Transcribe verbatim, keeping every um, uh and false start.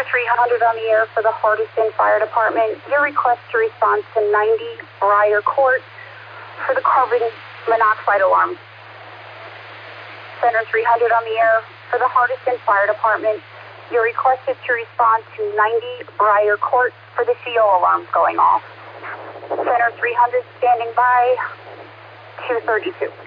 three hundred on the air for the Hardiston Fire Department. Your request to respond to ninety Briar Court for the carbon monoxide alarm. Center three hundred on the air for the Hardiston Fire Department. You're requested to respond to ninety Briar Court for the C O alarms going off. Center three hundred standing by, two thirty-two.